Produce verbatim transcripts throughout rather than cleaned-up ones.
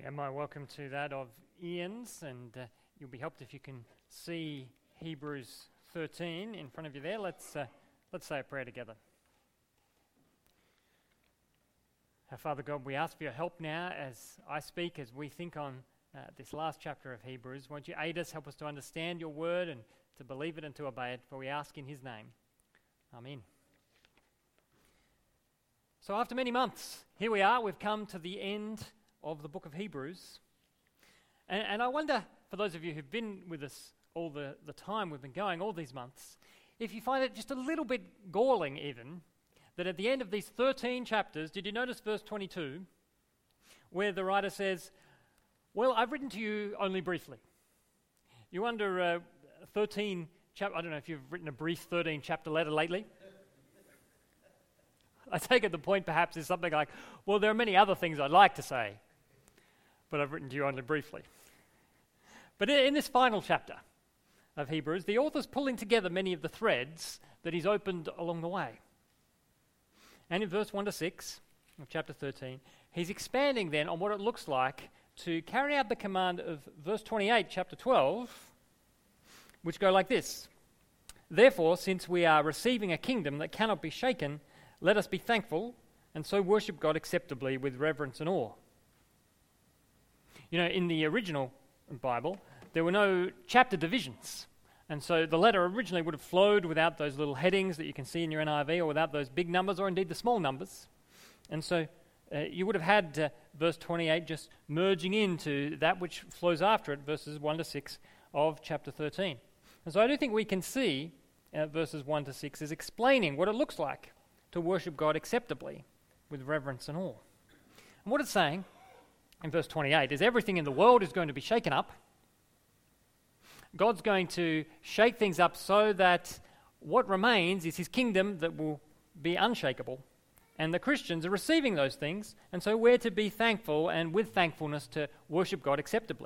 And my welcome to that of Ian's, and uh, you'll be helped if you can see Hebrews thirteen in front of you there. Let's uh, let's say a prayer together. Our Father God, we ask for your help now as I speak, as we think on uh, this last chapter of Hebrews. Won't you aid us, help us to understand your word and to believe it and to obey it, for we ask in his name. Amen. So after many months, here we are, we've come to the end of the book of Hebrews. And, and I wonder, for those of you who've been with us all the, the time we've been going, all these months, if you find it just a little bit galling even, that at the end of these thirteen chapters, did you notice verse twenty-two, where the writer says, well, I've written to you only briefly. You wonder, uh, thirteen, chap- I don't know if you've written a brief thirteen chapter letter lately. I take it the point perhaps is something like, well, there are many other things I'd like to say, but I've written to you only briefly. But in this final chapter of Hebrews, the author's pulling together many of the threads that he's opened along the way. And in verse one to six of chapter thirteen, he's expanding then on what it looks like to carry out the command of verse twenty-eight, chapter twelve, which go like this. Therefore, since we are receiving a kingdom that cannot be shaken, let us be thankful and so worship God acceptably with reverence and awe. You know, in the original Bible, there were no chapter divisions. And so the letter originally would have flowed without those little headings that you can see in your N I V, or without those big numbers, or indeed the small numbers. And so uh, you would have had uh, verse twenty-eight just merging into that which flows after it, verses one to six of chapter thirteen. And so I do think we can see uh, verses one to six is explaining what it looks like to worship God acceptably with reverence and awe. And what it's saying in verse twenty-eight is everything in the world is going to be shaken up. God's going to shake things up so that what remains is his kingdom that will be unshakable. And the Christians are receiving those things, and so we're to be thankful and with thankfulness to worship God acceptably.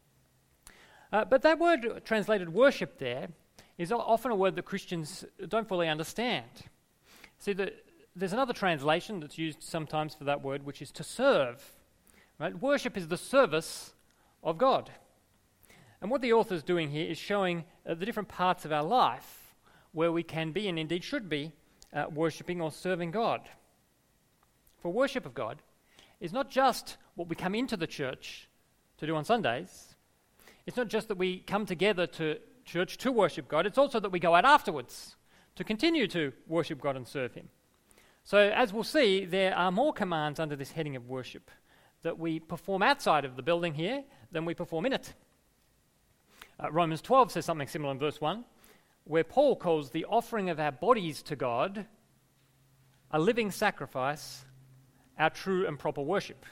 Uh, but that word translated worship there is often a word that Christians don't fully understand. See, the, there's another translation that's used sometimes for that word, which is to serve. Right? Worship is the service of God. And what the author's doing here is showing uh, the different parts of our life where we can be, and indeed should be, uh, worshipping or serving God. For worship of God is not just what we come into the church to do on Sundays. It's not just that we come together to church to worship God. It's also that we go out afterwards to continue to worship God and serve him. So as we'll see, there are more commands under this heading of worship that we perform outside of the building here than we perform in it. Uh, Romans twelve says something similar in verse one, where Paul calls the offering of our bodies to God a living sacrifice, our true and proper worship.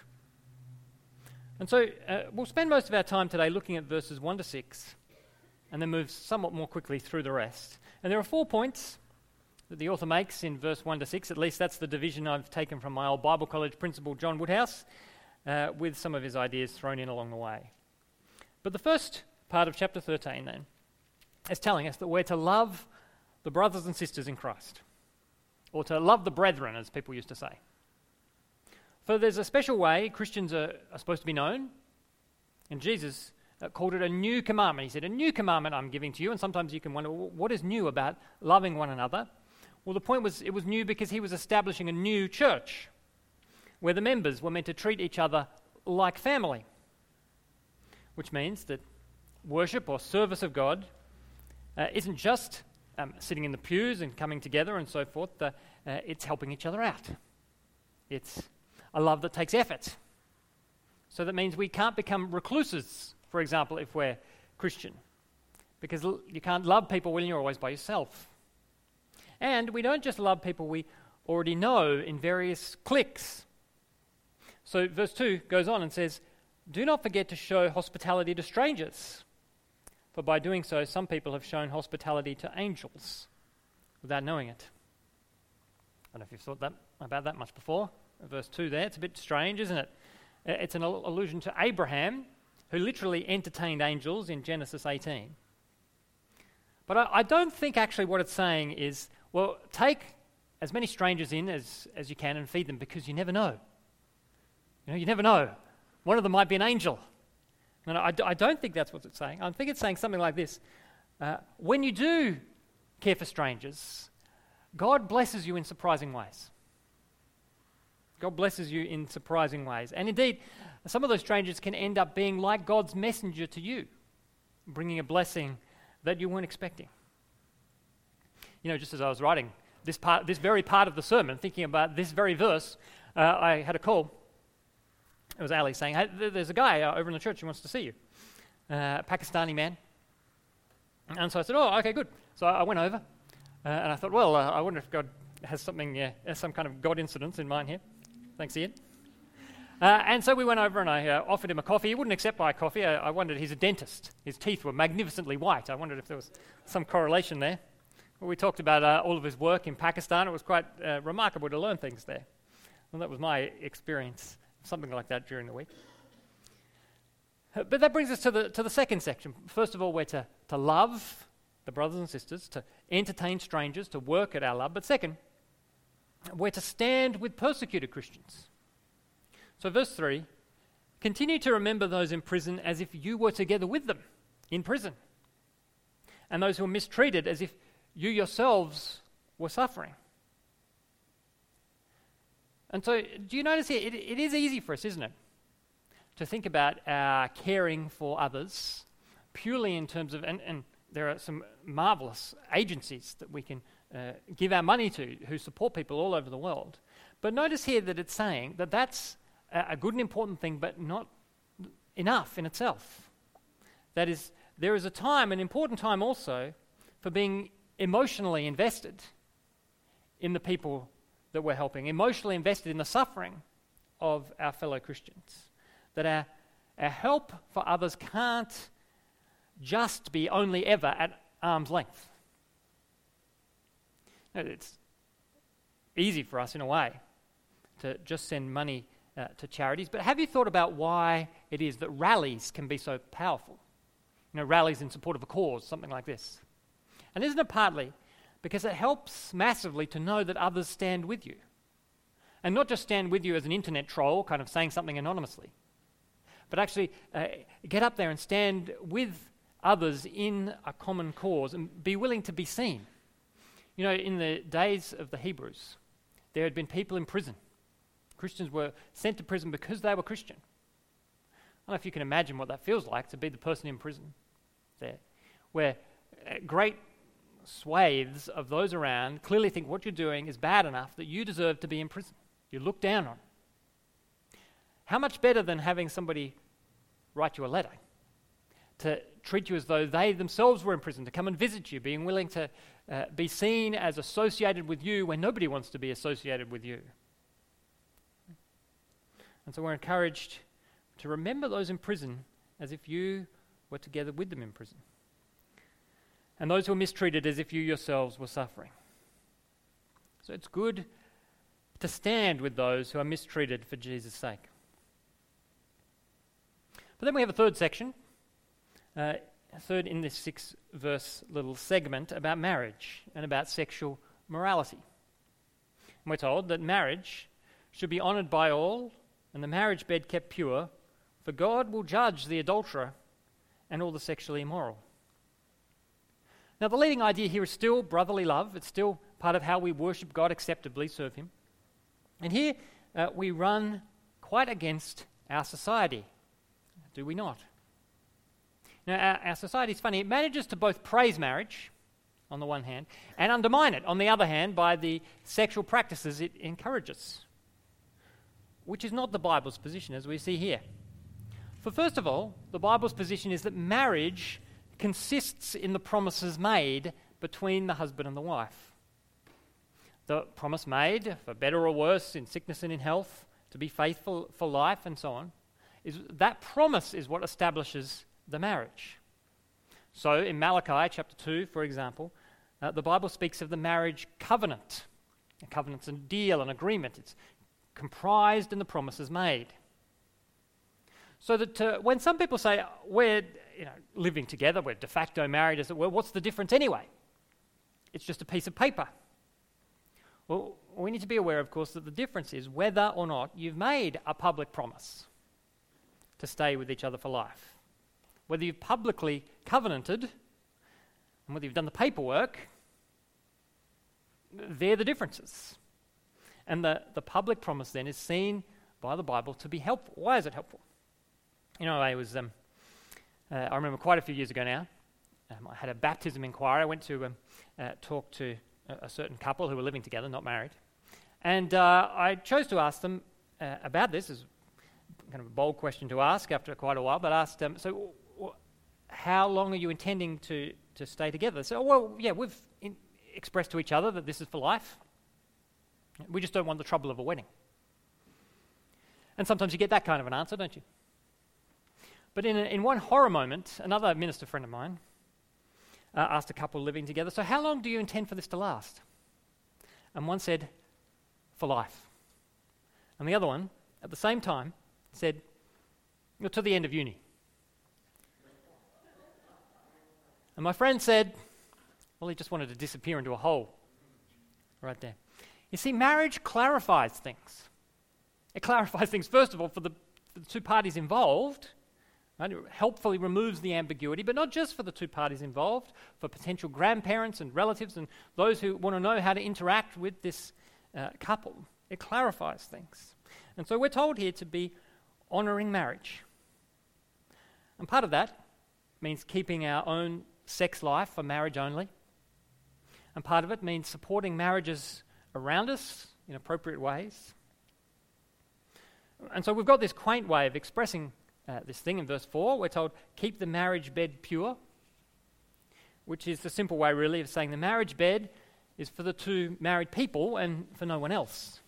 And so uh, we'll spend most of our time today looking at verses one to six and then move somewhat more quickly through the rest. And there are four points that the author makes in verse one to six, at least that's the division I've taken from my old Bible college principal, John Woodhouse, uh, with some of his ideas thrown in along the way. But the first part of chapter thirteen then is telling us that we're to love the brothers and sisters in Christ, or to love the brethren, as people used to say. For there's a special way Christians are, are supposed to be known, and Jesus uh, called it a new commandment. He said, a new commandment I'm giving to you, and sometimes you can wonder, well, what is new about loving one another? Well, the point was it was new because he was establishing a new church where the members were meant to treat each other like family, which means that worship or service of God uh, isn't just um, sitting in the pews and coming together and so forth. Uh, uh, it's helping each other out. It's a love that takes effort. So that means we can't become recluses, for example, if we're Christian, because l- you can't love people when you're always by yourself. And we don't just love people we already know in various cliques. So verse two goes on and says, do not forget to show hospitality to strangers, for by doing so, some people have shown hospitality to angels without knowing it. I don't know if you've thought that about that much before. Verse two there, it's a bit strange, isn't it? It's an al- allusion to Abraham, who literally entertained angels in Genesis eighteen. But I, I don't think actually what it's saying is, well, take as many strangers in as, as you can and feed them, because you never know. You know, you never know One of them might be an angel. No, no, I, d- I don't think that's what it's saying. I think it's saying something like this. Uh, when you do care for strangers, God blesses you in surprising ways. God blesses you in surprising ways. And indeed, some of those strangers can end up being like God's messenger to you, bringing a blessing that you weren't expecting. You know, just as I was writing this part, this very part of the sermon, thinking about this very verse, uh, I had a call. It was Ali saying, hey, there's a guy uh, over in the church who wants to see you, uh, a Pakistani man. And so I said, oh, okay, good. So I went over, uh, and I thought, well, uh, I wonder if God has something, uh, has some kind of God incidence in mind here. Thanks, Ian. Uh, and so we went over, and I uh, offered him a coffee. He wouldn't accept my coffee. I, I wondered, he's a dentist. His teeth were magnificently white. I wondered if there was some correlation there. Well, we talked about uh, all of his work in Pakistan. It was quite uh, remarkable to learn things there. Well, that was my experience. Something like that during the week. But that brings us to the to the second section. First of all, we're to, to love the brothers and sisters, to entertain strangers, to work at our love. But second, we're to stand with persecuted Christians. So verse three, continue to remember those in prison as if you were together with them in prison, and those who are mistreated as if you yourselves were suffering. And so, do you notice here, it, it is easy for us, isn't it, to think about our caring for others purely in terms of, and, and there are some marvelous agencies that we can uh, give our money to who support people all over the world. But notice here that it's saying that that's a, a good and important thing, but not enough in itself. That is, there is a time, an important time also, for being emotionally invested in the people that we're helping, emotionally invested in the suffering of our fellow Christians. That our, our help for others can't just be only ever at arm's length. It's easy for us in a way to just send money uh, to charities, but have you thought about why it is that rallies can be so powerful? You know, rallies in support of a cause, something like this. And isn't it partly because it helps massively to know that others stand with you. And not just stand with you as an internet troll, kind of saying something anonymously, but actually uh, get up there and stand with others in a common cause and be willing to be seen. You know, in the days of the Hebrews, there had been people in prison. Christians were sent to prison because they were Christian. I don't know if you can imagine what that feels like to be the person in prison there, where uh, great swathes of those around clearly think what you're doing is bad enough that you deserve to be in prison. You're looked down on. How much better than having somebody write you a letter to treat you as though they themselves were in prison, to come and visit you, being willing to uh, be seen as associated with you when nobody wants to be associated with you. And so we're encouraged to remember those in prison as if you were together with them in prison. And those who are mistreated as if you yourselves were suffering. So it's good to stand with those who are mistreated for Jesus' sake. But then we have a third section, uh, a third in this six-verse little segment about marriage and about sexual morality. And we're told that marriage should be honoured by all and the marriage bed kept pure, for God will judge the adulterer and all the sexually immoral. Now, the leading idea here is still brotherly love. It's still part of how we worship God acceptably, serve Him. And here uh, we run quite against our society, do we not? Now, our, our society is funny. It manages to both praise marriage, on the one hand, and undermine it, on the other hand, by the sexual practices it encourages, which is not the Bible's position, as we see here. For first of all, the Bible's position is that marriage consists in the promises made between the husband and the wife. The promise made, for better or worse, in sickness and in health, to be faithful for life and so on, is that promise is what establishes the marriage. So in Malachi chapter two, for example, uh, the Bible speaks of the marriage covenant. A covenant's a deal, an agreement. It's comprised in the promises made. So that uh, when some people say, we're you know, living together, we're de facto married, as it were, what's the difference anyway? It's just a piece of paper. Well, we need to be aware, of course, that the difference is whether or not you've made a public promise. to stay with each other for life. Whether you've publicly covenanted and whether you've done the paperwork, they're the differences. And the, the public promise then is seen by the Bible to be helpful. Why is it helpful? You know, I was, um, uh, I remember quite a few years ago now, um, I had a baptism inquiry. I went to um, uh, talk to a, a certain couple who were living together, not married. And uh, I chose to ask them uh, about this. It's kind of a bold question to ask after quite a while, but asked them, so w- how long are you intending to, to stay together? So, well, yeah, we've in, expressed to each other that this is for life. We just don't want the trouble of a wedding. And sometimes you get that kind of an answer, don't you? But in, a, in one horror moment, another minister friend of mine uh, asked a couple living together, so how long do you intend for this to last? And one said, for life. And the other one, at the same time, said, well, to the end of uni. And my friend said, well, he just wanted to disappear into a hole right there. You see, marriage clarifies things. It clarifies things, first of all, for the, for the two parties involved. Right? It helpfully removes the ambiguity, but not just for the two parties involved, for potential grandparents and relatives and those who want to know how to interact with this uh, couple. It clarifies things. And so we're told here to be honouring marriage. And part of that means keeping our own sex life for marriage only. And part of it means supporting marriages around us in appropriate ways. And so we've got this quaint way of expressing uh, this thing in verse four. We're told, keep the marriage bed pure, which is the simple way really of saying the marriage bed is for the two married people and for no one else.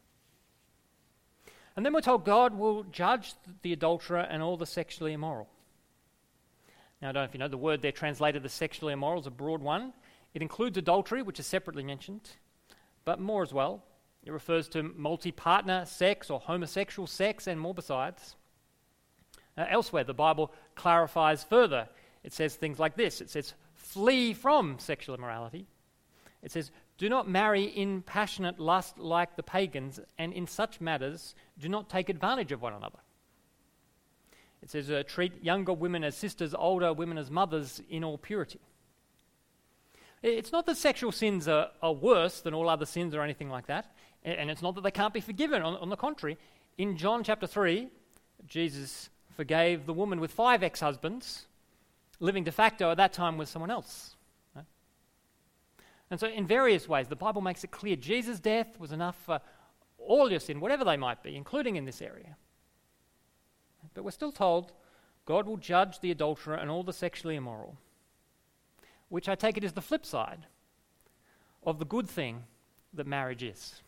And then we're told God will judge the adulterer and all the sexually immoral. Now, I don't know if you know, the word there translated as sexually immoral is a broad one. It includes adultery, which is separately mentioned, but more as well. It refers to multi-partner sex or homosexual sex and more besides. Uh, elsewhere, the Bible clarifies further. It says things like this. It says, flee from sexual immorality. It says, do not marry in passionate lust like the pagans, and in such matters do not take advantage of one another. It says, uh, treat younger women as sisters, older women as mothers in all purity. It's not that sexual sins are, are worse than all other sins or anything like that, and it's not that they can't be forgiven. On, on the contrary, in John chapter three, Jesus forgave the woman with five ex-husbands, living de facto at that time with someone else. Right? And so in various ways, the Bible makes it clear Jesus' death was enough for all your sin, whatever they might be, including in this area. But we're still told God will judge the adulterer and all the sexually immoral, which I take it is the flip side of the good thing that marriage is.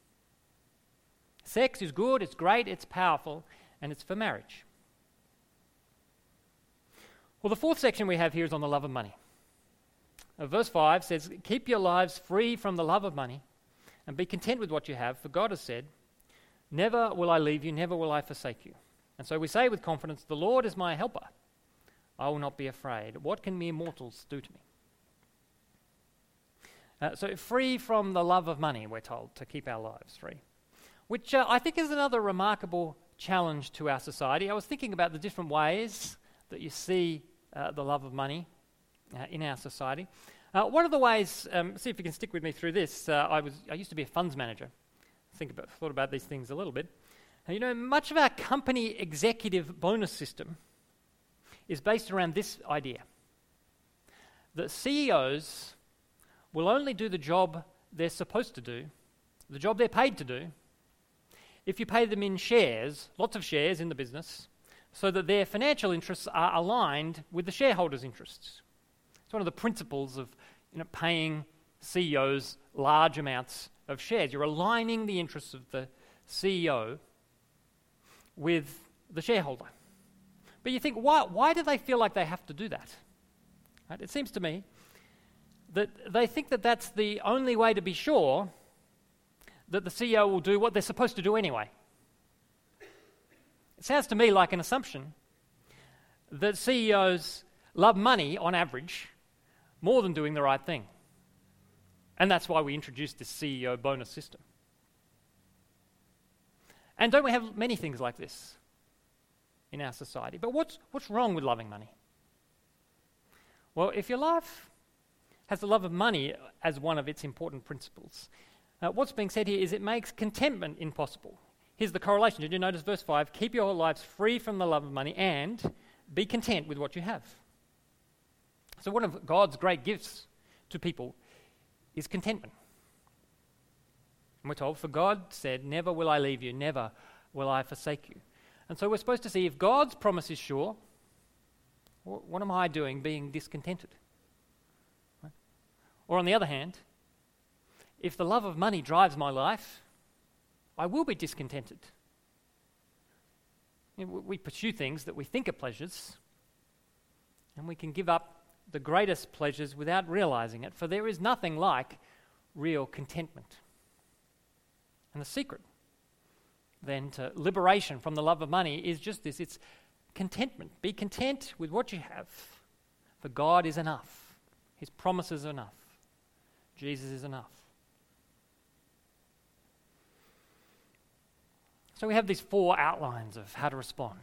Sex is good, it's great, it's powerful, and it's for marriage. Well, the fourth section we have here is on the love of money. Uh, verse five says, keep your lives free from the love of money and be content with what you have, for God has said, never will I leave you, never will I forsake you. And so we say with confidence, the Lord is my helper. I will not be afraid. What can mere mortals do to me? Uh, so free from the love of money, we're told, to keep our lives free. Which uh, I think is another remarkable challenge to our society. I was thinking about the different ways that you see uh, the love of money uh, in our society. Uh, one of the ways, um, see if you can stick with me through this, uh, I was I used to be a funds manager. Think about, thought about these things a little bit. Uh, you know, much of our company executive bonus system is based around this idea. That C E Os will only do the job they're supposed to do, the job they're paid to do, if you pay them in shares, lots of shares in the business, so that their financial interests are aligned with the shareholders' interests. It's one of the principles of you know, paying C E Os large amounts of shares. You're aligning the interests of the C E O with the shareholder. But you think, why, why do they feel like they have to do that? Right? It seems to me that they think that that's the only way to be sure that the C E O will do what they're supposed to do anyway. It sounds to me like an assumption that C E Os love money on average more than doing the right thing. And that's why we introduced this C E O bonus system. And don't we have many things like this in our society. But what's, what's wrong with loving money? Well, if your life has the love of money as one of its important principles, uh, what's being said here is it makes contentment impossible. Here's the correlation. Did you notice verse five? Keep your lives free from the love of money and be content with what you have. So one of God's great gifts to people is contentment. And we're told, for God said, never will I leave you, never will I forsake you. And so we're supposed to see if God's promise is sure, what am I doing being discontented? Right? Or on the other hand, if the love of money drives my life, I will be discontented. You know, we pursue things that we think are pleasures, and we can give up the greatest pleasures without realizing it, for there is nothing like real contentment. And the secret then to liberation from the love of money is just this, it's contentment. Be content with what you have, for God is enough. His promises are enough. Jesus is enough. So we have these four outlines of how to respond.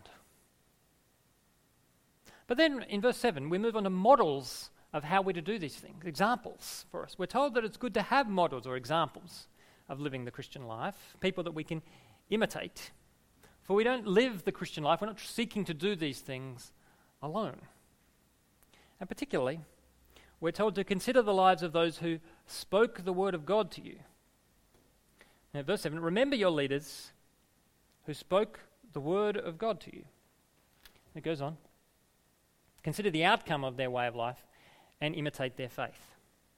But then in verse seven, we move on to models of how we're to do these things, examples for us. We're told that it's good to have models or examples of living the Christian life, people that we can imitate. For we don't live the Christian life, we're not seeking to do these things alone. And particularly, we're told to consider the lives of those who spoke the word of God to you. Now, verse seven, remember your leaders who spoke the word of God to you. It goes on. Consider the outcome of their way of life and imitate their faith.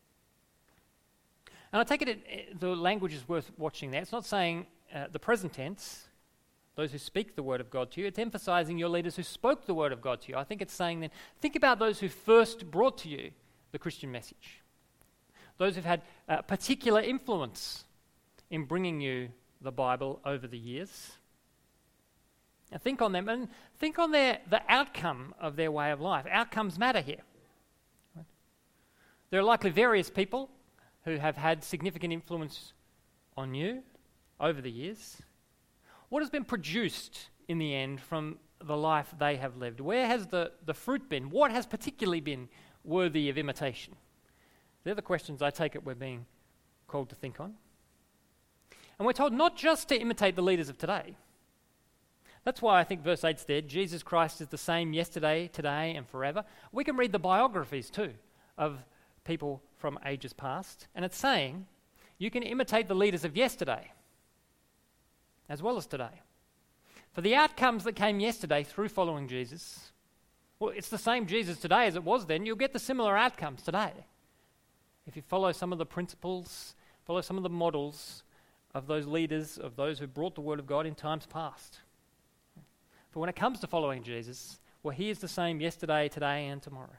And I take it, it the language is worth watching there. It's not saying uh, the present tense, those who speak the word of God to you. It's emphasizing your leaders who spoke the word of God to you. I think it's saying then, think about those who first brought to you the Christian message. Those who've had uh, particular influence in bringing you the Bible over the years. Now think on them and think on their the outcome of their way of life. Outcomes matter here. Right? There are likely various people who have had significant influence on you over the years. What has been produced in the end from the life they have lived? Where has the, the fruit been? What has particularly been worthy of imitation? They're the questions I take it we're being called to think on. And we're told not just to imitate the leaders of today. That's why I think verse eight's there. Jesus Christ is the same yesterday, today, and forever. We can read the biographies too of people from ages past, and it's saying you can imitate the leaders of yesterday as well as today. For the outcomes that came yesterday through following Jesus, well, it's the same Jesus today as it was then. You'll get the similar outcomes today if you follow some of the principles, follow some of the models of those leaders, of those who brought the word of God in times past. But when it comes to following Jesus, well, he is the same yesterday, today, and tomorrow.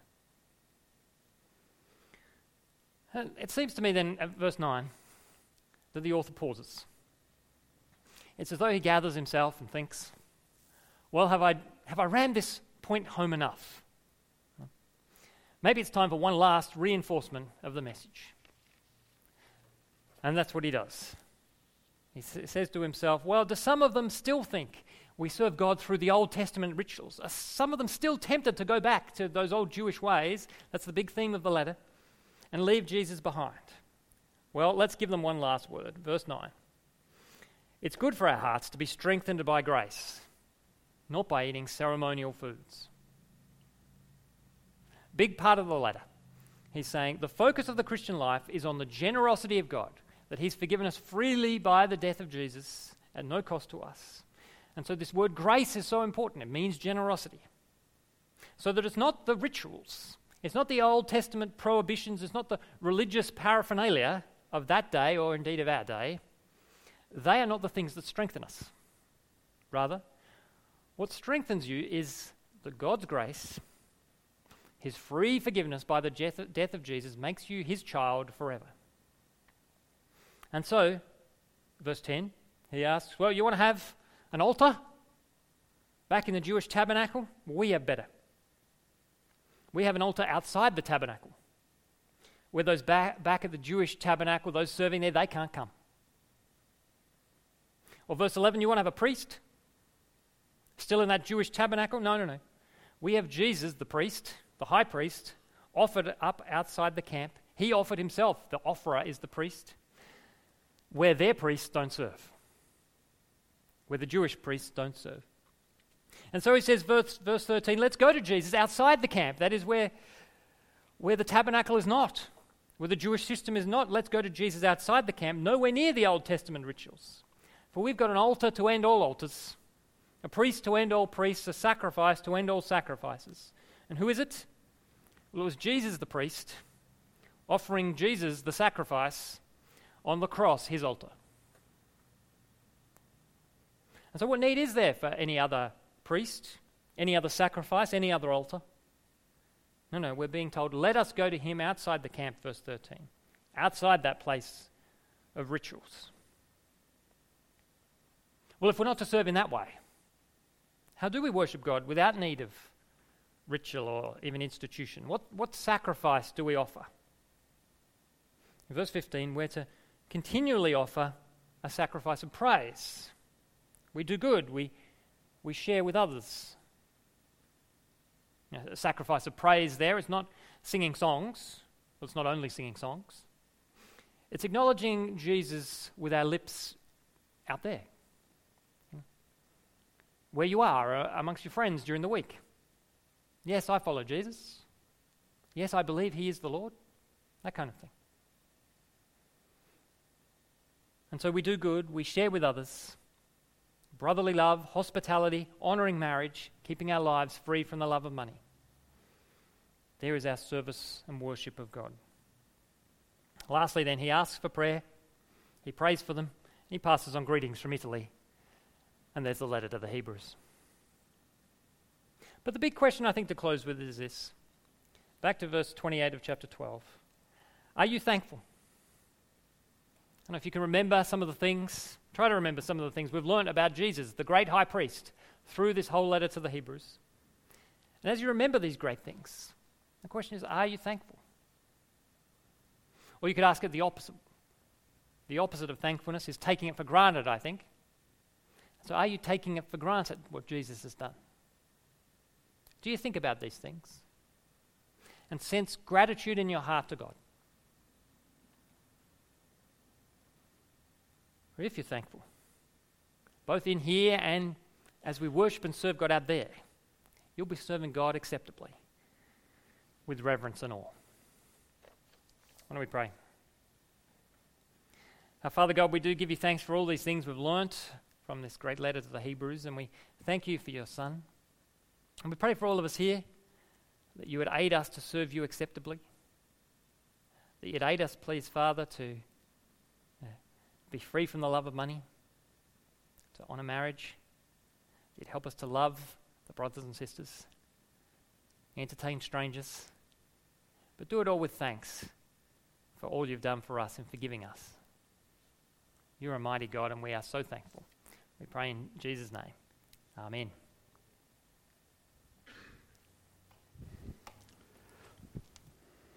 And it seems to me then, at verse nine, that the author pauses. It's as though he gathers himself and thinks, well, have I, have I rammed this point home enough? Maybe it's time for one last reinforcement of the message. And that's what he does. He s- says to himself, well, do some of them still think we serve God through the Old Testament rituals? Are some of them still tempted to go back to those old Jewish ways? That's the big theme of the letter. And leave Jesus behind. Well, let's give them one last word. Verse nine. It's good for our hearts to be strengthened by grace, not by eating ceremonial foods. Big part of the letter. He's saying the focus of the Christian life is on the generosity of God, that he's forgiven us freely by the death of Jesus at no cost to us. And so this word grace is so important. It means generosity. So that it's not the rituals, it's not the Old Testament prohibitions, it's not the religious paraphernalia of that day or indeed of our day. They are not the things that strengthen us. Rather, what strengthens you is that God's grace, his free forgiveness by the death of Jesus, makes you his child forever. And so, verse ten, he asks, well, you want to have an altar back in the Jewish tabernacle? We have better. We have an altar outside the tabernacle, where those back, back at the Jewish tabernacle, those serving there, they can't come. Or verse eleven, you want to have a priest? Still in that Jewish tabernacle? No, no, no. We have Jesus, the priest, the high priest, offered up outside the camp. He offered himself. The offerer is the priest, where their priests don't serve, where the Jewish priests don't serve. And so he says, verse, verse thirteen, let's go to Jesus outside the camp. That is where, where the tabernacle is not, where the Jewish system is not. Let's go to Jesus outside the camp, nowhere near the Old Testament rituals. For we've got an altar to end all altars, a priest to end all priests, a sacrifice to end all sacrifices. And who is it? Well, it was Jesus the priest, offering Jesus the sacrifice on the cross, his altar. And so what need is there for any other priest, any other sacrifice, any other altar? No, no, we're being told, let us go to him outside the camp, verse thirteen, outside that place of rituals. Well, if we're not to serve in that way, how do we worship God without need of ritual or even institution? What, what sacrifice do we offer? In verse fifteen, we're to continually offer a sacrifice of praise. We do good, we, we share with others. You know, a sacrifice of praise there is not singing songs. Well, it's not only singing songs. It's acknowledging Jesus with our lips out there. You know, where you are, uh, amongst your friends during the week. Yes, I follow Jesus. Yes, I believe he is the Lord. That kind of thing. And so we do good, we share with others. Brotherly love, hospitality, honouring marriage, keeping our lives free from the love of money. There is our service and worship of God. Lastly then, he asks for prayer, he prays for them, he passes on greetings from Italy, and there's the letter to the Hebrews. But the big question I think to close with is this. Back to verse twenty-eight of chapter twelve. Are you thankful? I don't know if you can remember some of the things, try to remember some of the things we've learned about Jesus, the great high priest, through this whole letter to the Hebrews. And as you remember these great things, the question is, are you thankful? Or you could ask it the opposite. The opposite of thankfulness is taking it for granted, I think. So are you taking it for granted, what Jesus has done? Do you think about these things and sense gratitude in your heart to God? Or if you're thankful, both in here and as we worship and serve God out there, you'll be serving God acceptably, with reverence and awe. Why don't we pray? Our Father God, we do give you thanks for all these things we've learnt from this great letter to the Hebrews, and we thank you for your Son. And we pray for all of us here that you would aid us to serve you acceptably, that you'd aid us, please, Father, to be free from the love of money, to honour marriage. You'd help us to love the brothers and sisters, entertain strangers, but do it all with thanks for all you've done for us and forgiving us. You're a mighty God and we are so thankful. We pray in Jesus' name. Amen.